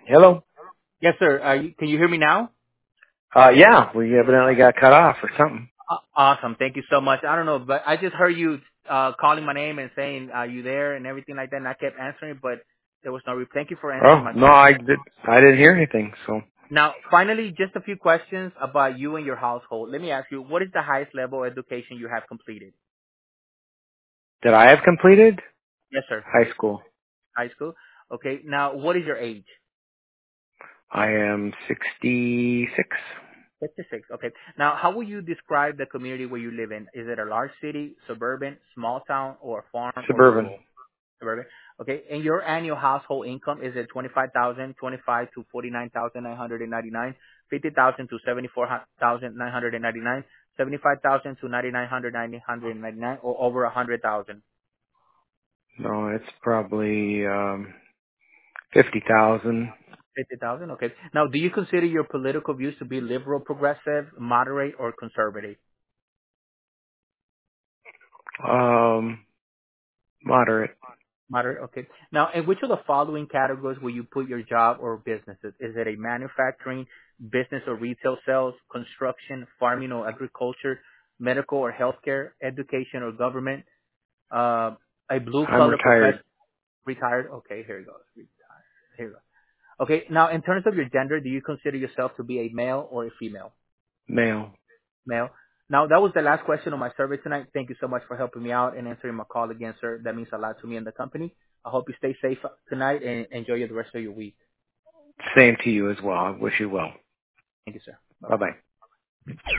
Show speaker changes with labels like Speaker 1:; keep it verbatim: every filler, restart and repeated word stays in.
Speaker 1: Hello?
Speaker 2: Yes, sir. Uh, you, can you hear me now?
Speaker 1: Uh, yeah, we evidently got cut off or something.
Speaker 2: Uh, awesome. Thank you so much. I don't know, but I just heard you uh, calling my name and saying, "Are you there?" and everything like that, and I kept answering, but there was no. Re- Thank you for answering
Speaker 1: Oh,
Speaker 2: my
Speaker 1: no,
Speaker 2: call.
Speaker 1: I did, I didn't hear anything, so.
Speaker 2: Now, finally, just a few questions about you and your household. Let me ask you, what is the highest level of education you have completed?
Speaker 1: Did I have completed?
Speaker 2: Yes, sir.
Speaker 1: High school.
Speaker 2: High school. Okay. Now, what is your age?
Speaker 1: I am sixty-six.
Speaker 2: fifty-six. Okay. Now, how will you describe the community where you live in? Is it a large city, suburban, small town, or a farm or
Speaker 1: Suburban.
Speaker 2: rural? Suburban. Okay. And your annual household income, is it twenty-five thousand, twenty-five to forty-nine thousand nine hundred ninety-nine, fifty thousand to seventy-four thousand nine hundred ninety-nine, seventy-five thousand to ninety-nine hundred ninety-nine, or over one hundred thousand?
Speaker 1: No, it's probably, um, fifty thousand.
Speaker 2: fifty thousand. Okay. Now, do you consider your political views to be liberal, progressive, moderate, or conservative?
Speaker 1: Um, moderate.
Speaker 2: Moderate. Okay. Now, in which of the following categories will you put your job or businesses? Is it a manufacturing, business or retail sales, construction, farming or agriculture, medical or healthcare, education or government, uh, a blue
Speaker 1: I'm
Speaker 2: collar profession,
Speaker 1: retired.
Speaker 2: retired? Okay, here it goes. Retired. Here we go. Okay. Now, in terms of your gender, do you consider yourself to be a male or a female?
Speaker 1: Male.
Speaker 2: Male. Now, that was the last question on my survey tonight. Thank you so much for helping me out and answering my call again, sir. That means a lot to me and the company. I hope you stay safe tonight and enjoy the rest of your week.
Speaker 1: Same to you as well. I wish you well.
Speaker 2: Thank you, sir.
Speaker 1: Bye
Speaker 2: Bye-bye.
Speaker 1: bye.